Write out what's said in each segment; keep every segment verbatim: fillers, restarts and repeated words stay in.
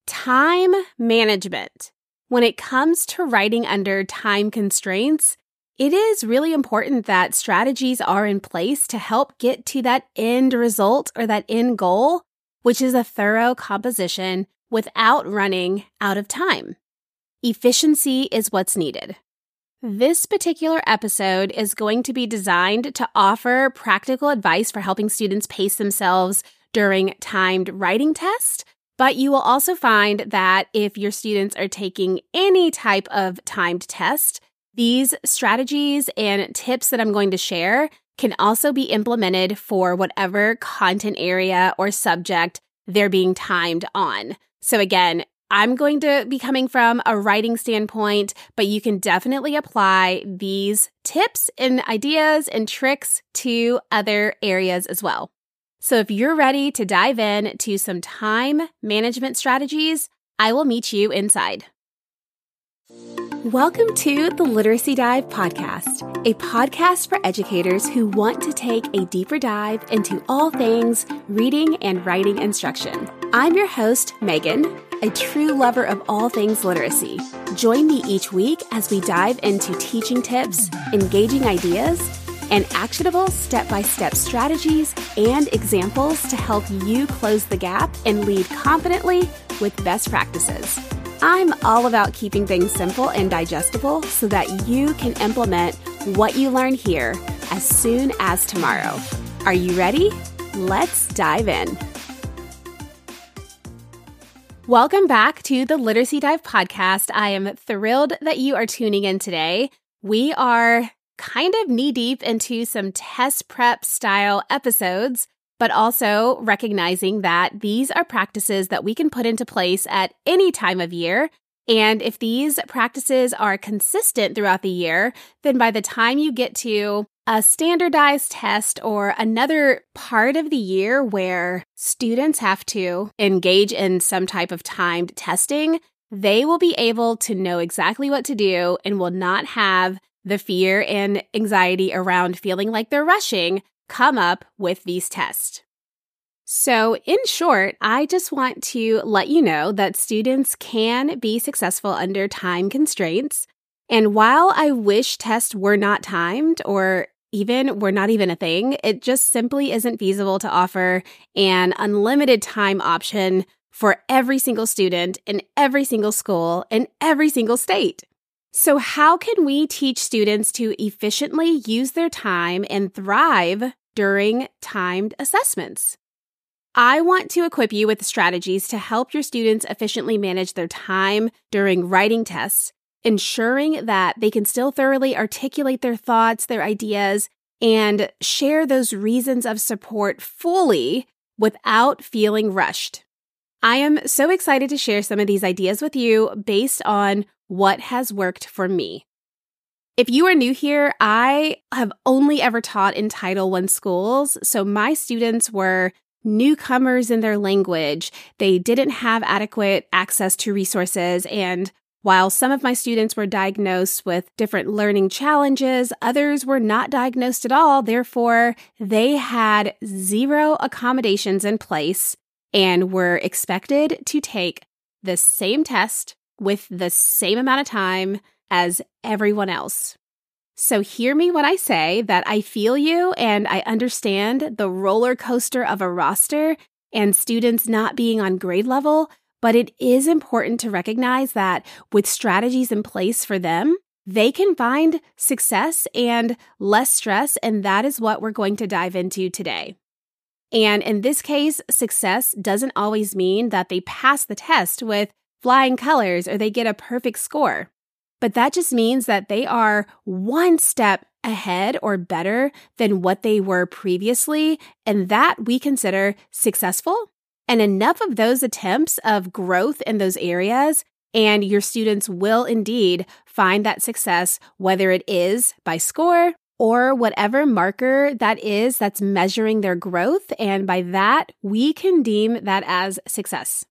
Time management. When it comes to writing under time constraints, it is really important that strategies are in place to help get to that end result or that end goal, which is a thorough composition without running out of time. Efficiency is what's needed. This particular episode is going to be designed to offer practical advice for helping students pace themselves during timed writing tests. But you will also find that if your students are taking any type of timed test, these strategies and tips that I'm going to share can also be implemented for whatever content area or subject they're being timed on. So again, I'm going to be coming from a writing standpoint, but you can definitely apply these tips and ideas and tricks to other areas as well. So if you're ready to dive in to some time management strategies, I will meet you inside. Welcome to the Literacy Dive Podcast, a podcast for educators who want to take a deeper dive into all things reading and writing instruction. I'm your host, Megan, a true lover of all things literacy. Join me each week as we dive into teaching tips, engaging ideas, and actionable step-by-step strategies and examples to help you close the gap and lead confidently with best practices. I'm all about keeping things simple and digestible so that you can implement what you learn here as soon as tomorrow. Are you ready? Let's dive in. Welcome back to the Literacy Dive Podcast. I am thrilled that you are tuning in today. We are kind of knee-deep into some test prep style episodes, but also recognizing that these are practices that we can put into place at any time of year. And if these practices are consistent throughout the year, then by the time you get to a standardized test or another part of the year where students have to engage in some type of timed testing, they will be able to know exactly what to do and will not have the fear and anxiety around feeling like they're rushing come up with these tests. So in short, I just want to let you know that students can be successful under time constraints. And while I wish tests were not timed or even were not even a thing, it just simply isn't feasible to offer an unlimited time option for every single student in every single school in every single state. So how can we teach students to efficiently use their time and thrive during timed assessments? I want to equip you with strategies to help your students efficiently manage their time during writing tests, ensuring that they can still thoroughly articulate their thoughts, their ideas, and share those reasons of support fully without feeling rushed. I am so excited to share some of these ideas with you based on what has worked for me. If you are new here, I have only ever taught in Title one schools, so my students were newcomers in their language. They didn't have adequate access to resources, and while some of my students were diagnosed with different learning challenges, others were not diagnosed at all. Therefore, they had zero accommodations in place and were expected to take the same test with the same amount of time as everyone else. So hear me when I say that I feel you and I understand the roller coaster of a roster and students not being on grade level, but it is important to recognize that with strategies in place for them, they can find success and less stress, and that is what we're going to dive into today. And in this case, success doesn't always mean that they pass the test with flying colors or they get a perfect score. But that just means that they are one step ahead or better than what they were previously, and that we consider successful. And enough of those attempts of growth in those areas, and your students will indeed find that success, whether it is by score or whatever marker that is that's measuring their growth. And by that, we can deem that as success.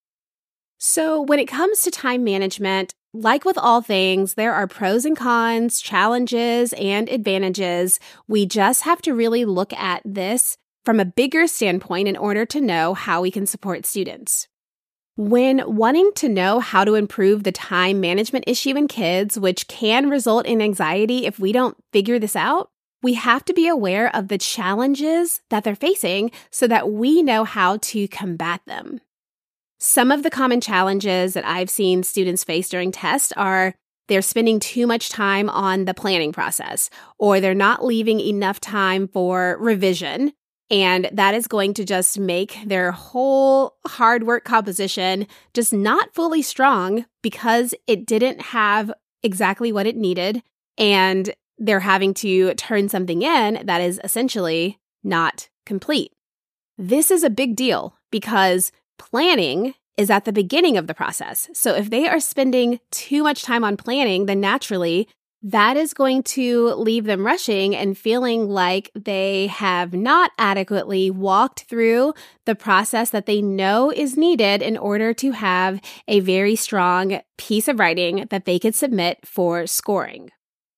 So when it comes to time management, like with all things, there are pros and cons, challenges and advantages. We just have to really look at this from a bigger standpoint in order to know how we can support students. When wanting to know how to improve the time management issue in kids, which can result in anxiety if we don't figure this out, we have to be aware of the challenges that they're facing so that we know how to combat them. Some of the common challenges that I've seen students face during tests are they're spending too much time on the planning process, or they're not leaving enough time for revision. And that is going to just make their whole hard work composition just not fully strong because it didn't have exactly what it needed. And they're having to turn something in that is essentially not complete. This is a big deal because planning is at the beginning of the process. So if they are spending too much time on planning, then naturally that is going to leave them rushing and feeling like they have not adequately walked through the process that they know is needed in order to have a very strong piece of writing that they could submit for scoring.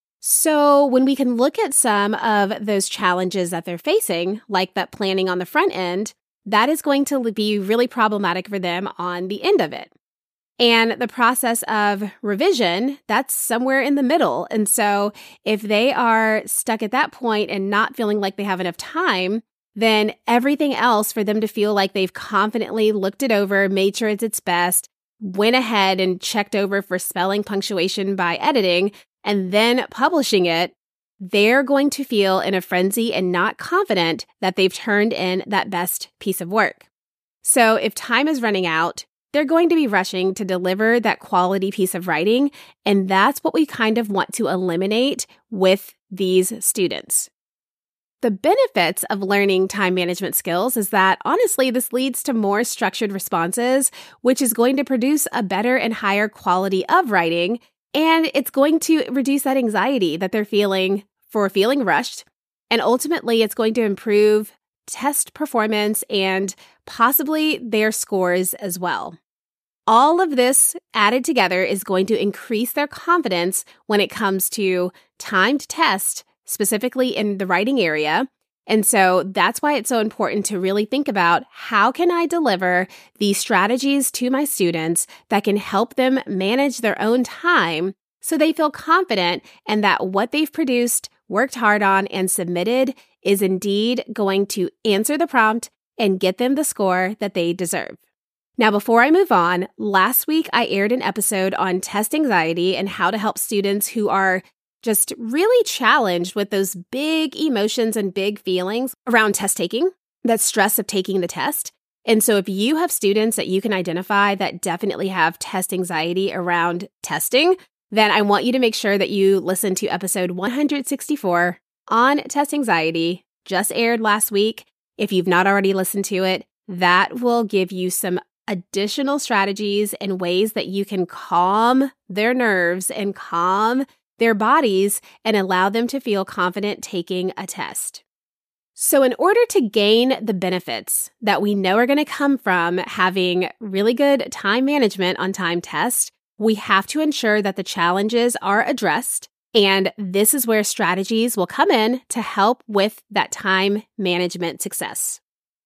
So when we can look at some of those challenges that they're facing, like that planning on the front end, that is going to be really problematic for them on the end of it. And the process of revision, that's somewhere in the middle. And so if they are stuck at that point and not feeling like they have enough time, then everything else for them to feel like they've confidently looked it over, made sure it's its best, went ahead and checked over for spelling, punctuation by editing, and then publishing it, they're going to feel in a frenzy and not confident that they've turned in that best piece of work. So if time is running out, they're going to be rushing to deliver that quality piece of writing, and that's what we kind of want to eliminate with these students. The benefits of learning time management skills is that, honestly, this leads to more structured responses, which is going to produce a better and higher quality of writing, and it's going to reduce that anxiety that they're feeling for feeling rushed, and ultimately it's going to improve test performance and possibly their scores as well. All of this added together is going to increase their confidence when it comes to timed test, specifically in the writing area. And so that's why it's so important to really think about how can I deliver these strategies to my students that can help them manage their own time so they feel confident and that what they've produced, worked hard on, and submitted is indeed going to answer the prompt and get them the score that they deserve. Now, before I move on, last week I aired an episode on test anxiety and how to help students who are just really challenged with those big emotions and big feelings around test taking, that stress of taking the test. And so if you have students that you can identify that definitely have test anxiety around testing, then I want you to make sure that you listen to episode one hundred sixty-four on test anxiety, just aired last week. If you've not already listened to it, that will give you some additional strategies and ways that you can calm their nerves and calm their bodies and allow them to feel confident taking a test. So in order to gain the benefits that we know are going to come from having really good time management on time tests, we have to ensure that the challenges are addressed. And this is where strategies will come in to help with that time management success.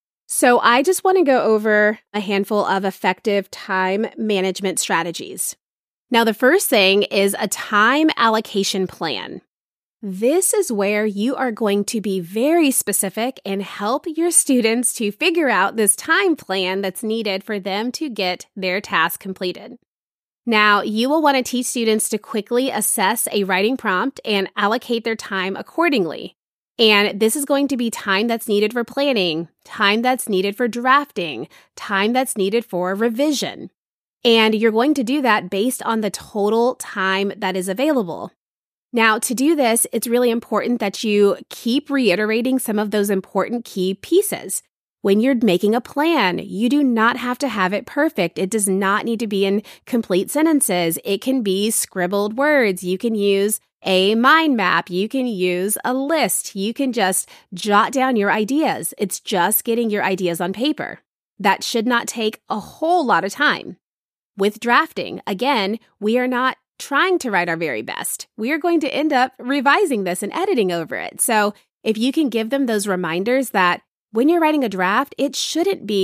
So I just want to go over a handful of effective time management strategies. Now, the first thing is a time allocation plan. This is where you are going to be very specific and help your students to figure out this time plan that's needed for them to get their task completed. Now, you will want to teach students to quickly assess a writing prompt and allocate their time accordingly. And this is going to be time that's needed for planning, time that's needed for drafting, time that's needed for revision. And you're going to do that based on the total time that is available. Now, to do this, it's really important that you keep reiterating some of those important key pieces. When you're making a plan, you do not have to have it perfect. It does not need to be in complete sentences. It can be scribbled words. You can use a mind map. You can use a list. You can just jot down your ideas. It's just getting your ideas on paper. That should not take a whole lot of time. With drafting, again, we are not trying to write our very best. We are going to end up revising this and editing over it. So if you can give them those reminders that when you're writing a draft, it shouldn't be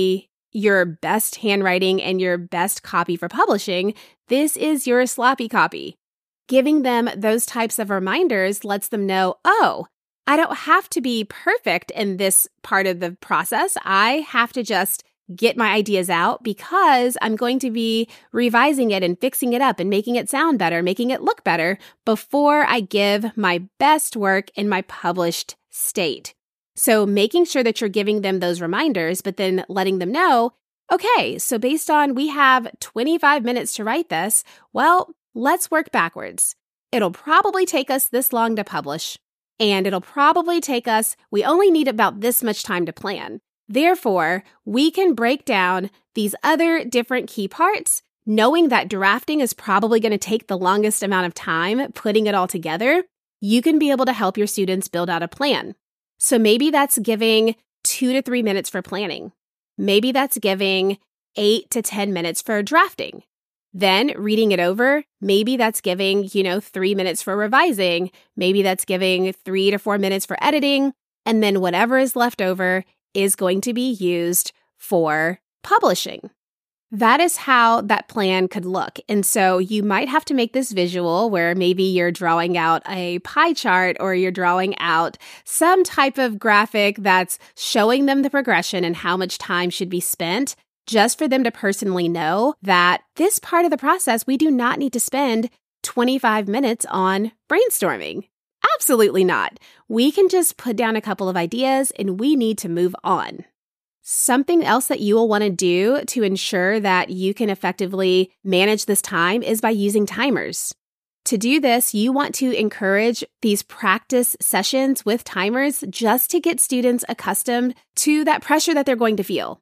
your best handwriting and your best copy for publishing, this is your sloppy copy. Giving them those types of reminders lets them know, oh, I don't have to be perfect in this part of the process. I have to just get my ideas out because I'm going to be revising it and fixing it up and making it sound better, making it look better before I give my best work in my published state. So making sure that you're giving them those reminders, but then letting them know, okay, so based on we have twenty-five minutes to write this, well, let's work backwards. It'll probably take us this long to publish, and it'll probably take us, we only need about this much time to plan. Therefore, we can break down these other different key parts, knowing that drafting is probably going to take the longest amount of time putting it all together. You can be able to help your students build out a plan. So maybe that's giving two to three minutes for planning. Maybe that's giving eight to ten minutes for drafting. Then reading it over, maybe that's giving, you know, three minutes for revising. Maybe that's giving three to four minutes for editing. And then whatever is left over is going to be used for publishing. That is how that plan could look. And so you might have to make this visual where maybe you're drawing out a pie chart or you're drawing out some type of graphic that's showing them the progression and how much time should be spent, just for them to personally know that this part of the process, we do not need to spend twenty-five minutes on brainstorming. Absolutely not. We can just put down a couple of ideas and we need to move on. Something else that you will want to do to ensure that you can effectively manage this time is by using timers. To do this, you want to encourage these practice sessions with timers just to get students accustomed to that pressure that they're going to feel.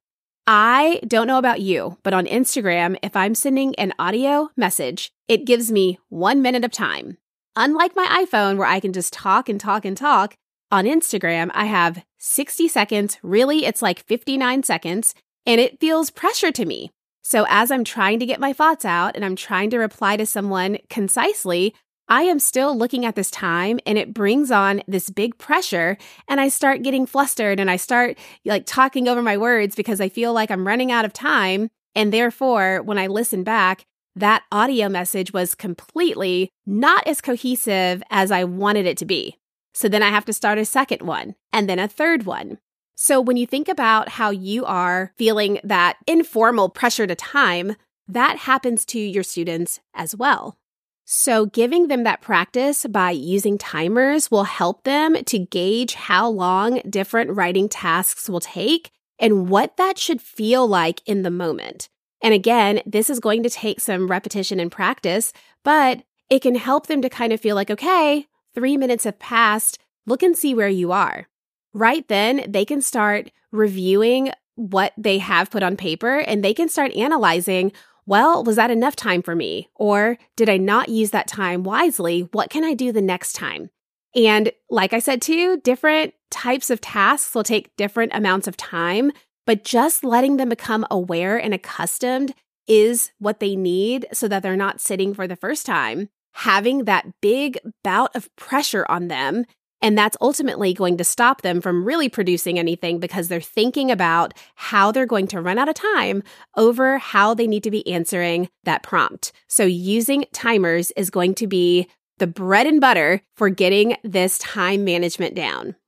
I don't know about you, but on Instagram, if I'm sending an audio message, it gives me one minute of time. Unlike my iPhone where I can just talk and talk and talk, on Instagram, I have sixty seconds. Really, it's like fifty-nine seconds, and it feels pressure to me. So as I'm trying to get my thoughts out and I'm trying to reply to someone concisely, I am still looking at this time and it brings on this big pressure and I start getting flustered and I start like talking over my words because I feel like I'm running out of time. And therefore, when I listen back, that audio message was completely not as cohesive as I wanted it to be. So then I have to start a second one and then a third one. So when you think about how you are feeling that informal pressure to time, that happens to your students as well. So giving them that practice by using timers will help them to gauge how long different writing tasks will take and what that should feel like in the moment. And again, this is going to take some repetition and practice, but it can help them to kind of feel like, okay, three minutes have passed, look and see where you are. Right then, they can start reviewing what they have put on paper and they can start analyzing, well, was that enough time for me? Or did I not use that time wisely? What can I do the next time? And like I said too, different types of tasks will take different amounts of time, but just letting them become aware and accustomed is what they need so that they're not sitting for the first time, having that big bout of pressure on them. And that's ultimately going to stop them from really producing anything because they're thinking about how they're going to run out of time over how they need to be answering that prompt. So using timers is going to be the bread and butter for getting this time management down.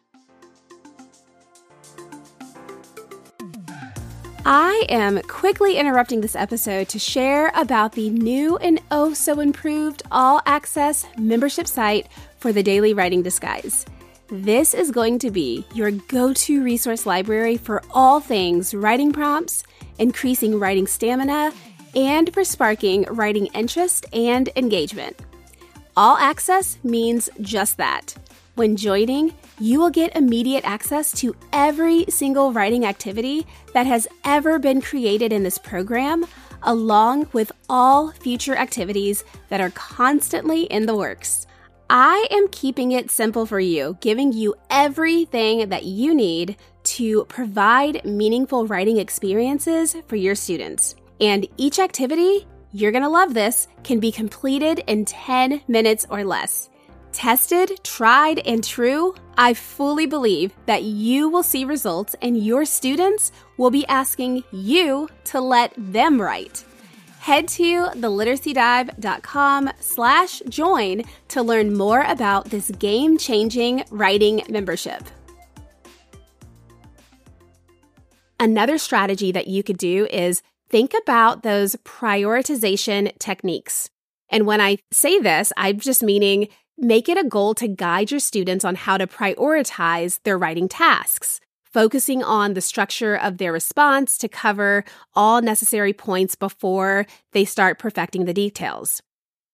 I am quickly interrupting this episode to share about the new and oh so improved all-access membership site for the Daily Writing Disguise. This is going to be your go-to resource library for all things writing prompts, increasing writing stamina, and for sparking writing interest and engagement. All access means just that. When joining, you will get immediate access to every single writing activity that has ever been created in this program, along with all future activities that are constantly in the works. I am keeping it simple for you, giving you everything that you need to provide meaningful writing experiences for your students. And each activity, you're going to love this, can be completed in ten minutes or less. Tested, tried, and true, I fully believe that you will see results and your students will be asking you to let them write. Head to theliteracydive.com slash join to learn more about this game-changing writing membership. Another strategy that you could do is think about those prioritization techniques. And when I say this, I'm just meaning make it a goal to guide your students on how to prioritize their writing tasks, focusing on the structure of their response to cover all necessary points before they start perfecting the details.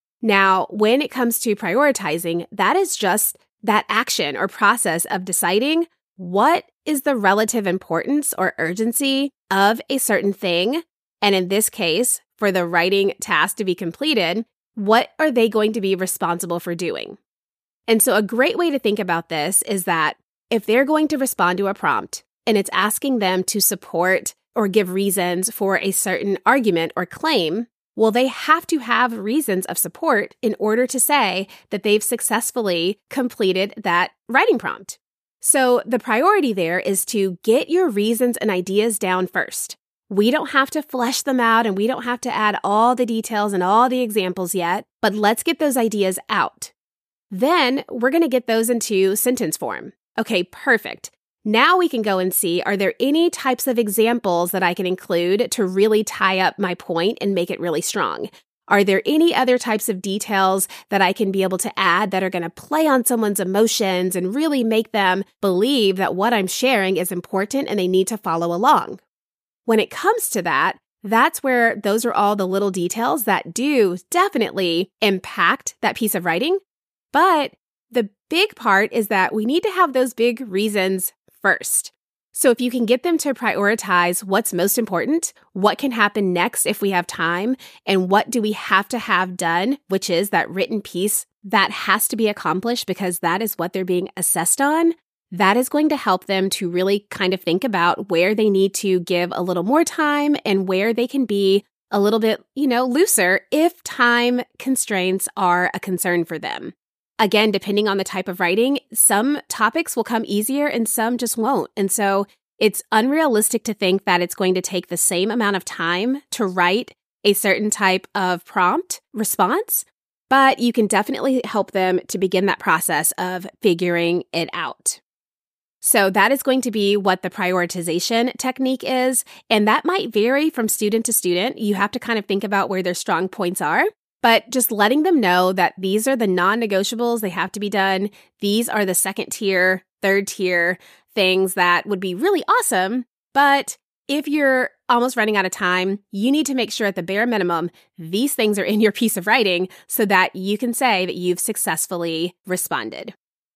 Now, when it comes to prioritizing, that is just that action or process of deciding what is the relative importance or urgency of a certain thing. And in this case, for the writing task to be completed, what are they going to be responsible for doing? And so a great way to think about this is that if they're going to respond to a prompt and it's asking them to support or give reasons for a certain argument or claim, well, they have to have reasons of support in order to say that they've successfully completed that writing prompt. So the priority there is to get your reasons and ideas down first. We don't have to flesh them out and we don't have to add all the details and all the examples yet, but let's get those ideas out. Then we're going to get those into sentence form. Okay, perfect. Now we can go and see, are there any types of examples that I can include to really tie up my point and make it really strong? Are there any other types of details that I can be able to add that are going to play on someone's emotions and really make them believe that what I'm sharing is important and they need to follow along? When it comes to that, that's where those are all the little details that do definitely impact that piece of writing. But the big part is that we need to have those big reasons first. So if you can get them to prioritize what's most important, what can happen next if we have time, and what do we have to have done, which is that written piece that has to be accomplished because that is what they're being assessed on, that is going to help them to really kind of think about where they need to give a little more time and where they can be a little bit, you know, looser if time constraints are a concern for them. Again, depending on the type of writing, some topics will come easier and some just won't. And so it's unrealistic to think that it's going to take the same amount of time to write a certain type of prompt response, but you can definitely help them to begin that process of figuring it out. So that is going to be what the prioritization technique is, and that might vary from student to student. You have to kind of think about where their strong points are, but just letting them know that these are the non-negotiables, they have to be done. These are the second tier, third tier things that would be really awesome, but if you're almost running out of time, you need to make sure at the bare minimum, these things are in your piece of writing so that you can say that you've successfully responded.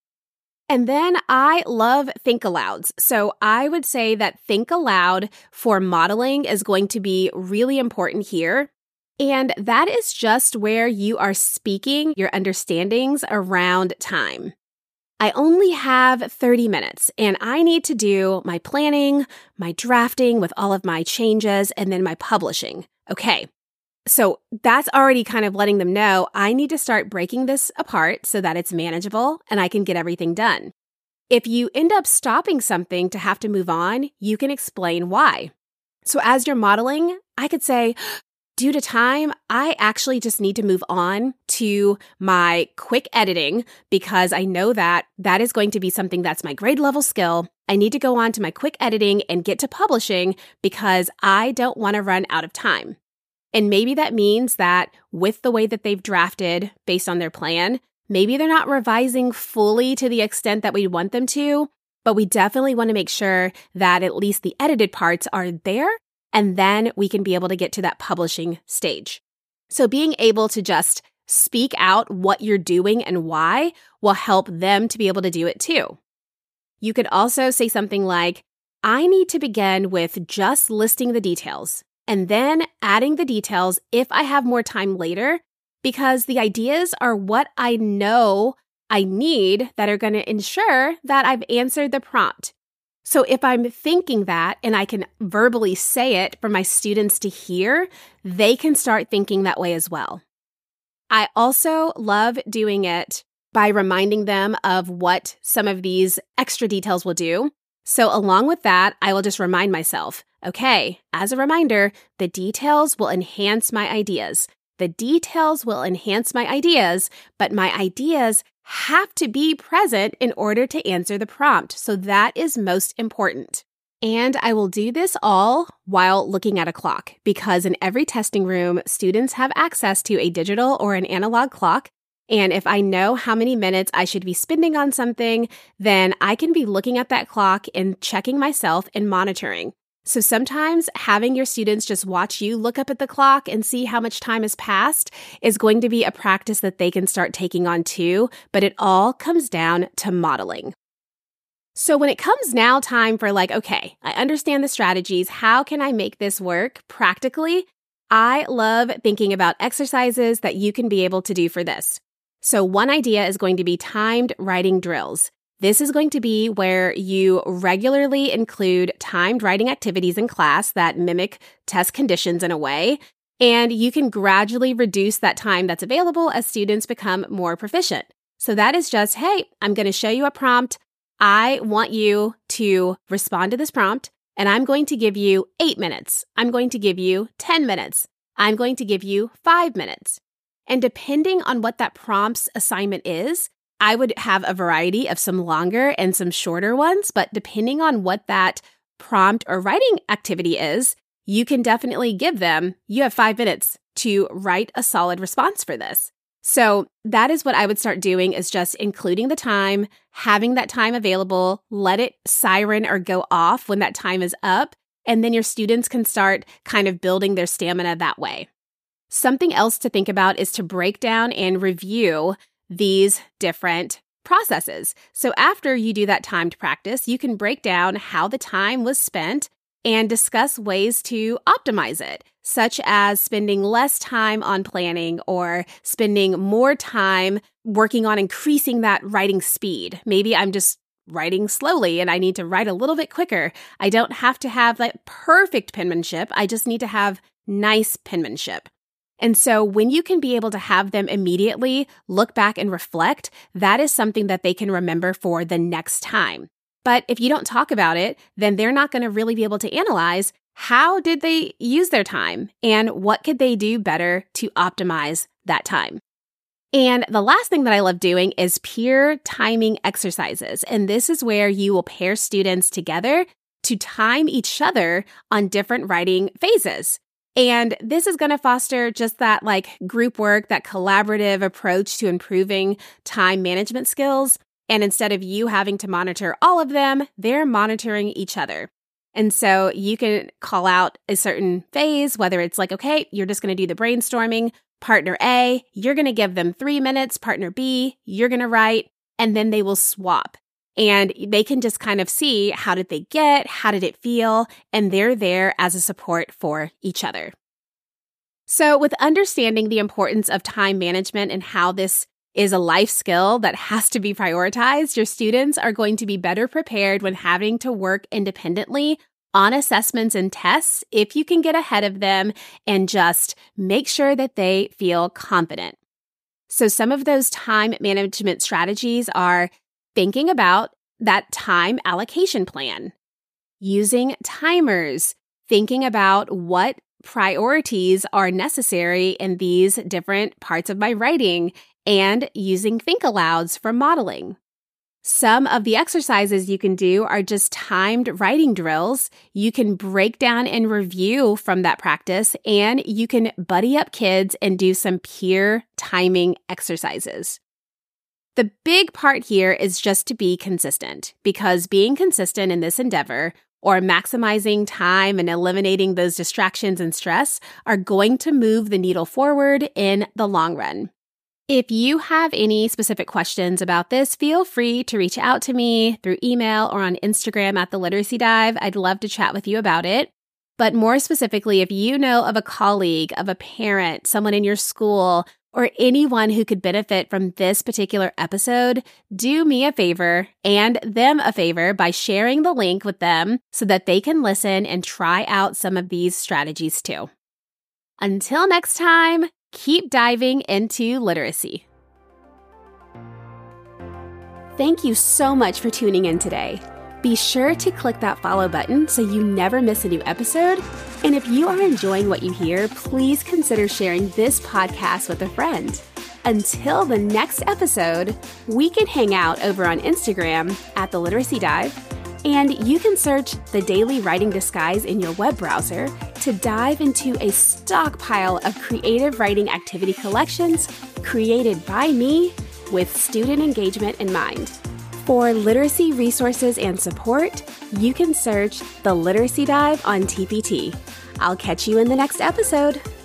And then I love think alouds. So I would say that think aloud for modeling is going to be really important here. And that is just where you are speaking your understandings around time. I only have thirty minutes and I need to do my planning, my drafting with all of my changes, and then my publishing. Okay. So that's already kind of letting them know I need to start breaking this apart so that it's manageable and I can get everything done. If you end up stopping something to have to move on, you can explain why. So as you're modeling, I could say, due to time, I actually just need to move on to my quick editing because I know that that is going to be something that's my grade level skill. I need to go on to my quick editing and get to publishing because I don't want to run out of time. And maybe that means that with the way that they've drafted based on their plan, maybe they're not revising fully to the extent that we want them to, but we definitely want to make sure that at least the edited parts are there, and then we can be able to get to that publishing stage. So being able to just speak out what you're doing and why will help them to be able to do it too. You could also say something like, I need to begin with just listing the details and then adding the details if I have more time later, because the ideas are what I know I need that are going to ensure that I've answered the prompt. So if I'm thinking that and I can verbally say it for my students to hear, they can start thinking that way as well. I also love doing it by reminding them of what some of these extra details will do. So along with that, I will just remind myself, okay, as a reminder, the details will enhance my ideas. The details will enhance my ideas, but my ideas have to be present in order to answer the prompt. So that is most important. And I will do this all while looking at a clock, because in every testing room, students have access to a digital or an analog clock. And if I know how many minutes I should be spending on something, then I can be looking at that clock and checking myself and monitoring. So sometimes having your students just watch you look up at the clock and see how much time has passed is going to be a practice that they can start taking on too, but it all comes down to modeling. So when it comes now time for like, okay, I understand the strategies, how can I make this work practically? I love thinking about exercises that you can be able to do for this. So one idea is going to be timed writing drills. This is going to be where you regularly include timed writing activities in class that mimic test conditions in a way, and you can gradually reduce that time that's available as students become more proficient. So that is just, hey, I'm going to show you a prompt. I want you to respond to this prompt, and I'm going to give you eight minutes. I'm going to give you ten minutes. I'm going to give you five minutes. And depending on what that prompt's assignment is, I would have a variety of some longer and some shorter ones, but depending on what that prompt or writing activity is, you can definitely give them, you have five minutes to write a solid response for this. So that is what I would start doing, is just including the time, having that time available, let it siren or go off when that time is up, and then your students can start kind of building their stamina that way. Something else to think about is to break down and review these different processes. So after you do that timed practice, you can break down how the time was spent and discuss ways to optimize it, such as spending less time on planning or spending more time working on increasing that writing speed. Maybe I'm just writing slowly and I need to write a little bit quicker. I don't have to have like perfect penmanship. I just need to have nice penmanship. And so when you can be able to have them immediately look back and reflect, that is something that they can remember for the next time. But if you don't talk about it, then they're not going to really be able to analyze how did they use their time and what could they do better to optimize that time. And the last thing that I love doing is peer timing exercises. And this is where you will pair students together to time each other on different writing phases. And this is going to foster just that like group work, that collaborative approach to improving time management skills. And instead of you having to monitor all of them, they're monitoring each other. And so you can call out a certain phase, whether it's like, okay, you're just going to do the brainstorming. Partner A, you're going to give them three minutes. Partner B, you're going to write, and then they will swap. And they can just kind of see how did they get, how did it feel, and they're there as a support for each other. So with understanding the importance of time management and how this is a life skill that has to be prioritized, your students are going to be better prepared when having to work independently on assessments and tests if you can get ahead of them and just make sure that they feel confident. So some of those time management strategies are thinking about that time allocation plan, using timers, thinking about what priorities are necessary in these different parts of my writing, and using think alouds for modeling. Some of the exercises you can do are just timed writing drills. You can break down and review from that practice, and you can buddy up kids and do some peer timing exercises. The big part here is just to be consistent, because being consistent in this endeavor, or maximizing time and eliminating those distractions and stress, are going to move the needle forward in the long run. If you have any specific questions about this, feel free to reach out to me through email or on Instagram at The Literacy Dive. I'd love to chat with you about it. But more specifically, if you know of a colleague, of a parent, someone in your school, or anyone who could benefit from this particular episode, do me a favor and them a favor by sharing the link with them so that they can listen and try out some of these strategies too. Until next time, keep diving into literacy. Thank you so much for tuning in today. Be sure to click that follow button so you never miss a new episode. And if you are enjoying what you hear, please consider sharing this podcast with a friend. Until the next episode, we can hang out over on Instagram at The Literacy Dive, and you can search the Daily Writing Disguise in your web browser to dive into a stockpile of creative writing activity collections created by me with student engagement in mind. For literacy resources and support, you can search The Literacy Dive on T P T. I'll catch you in the next episode.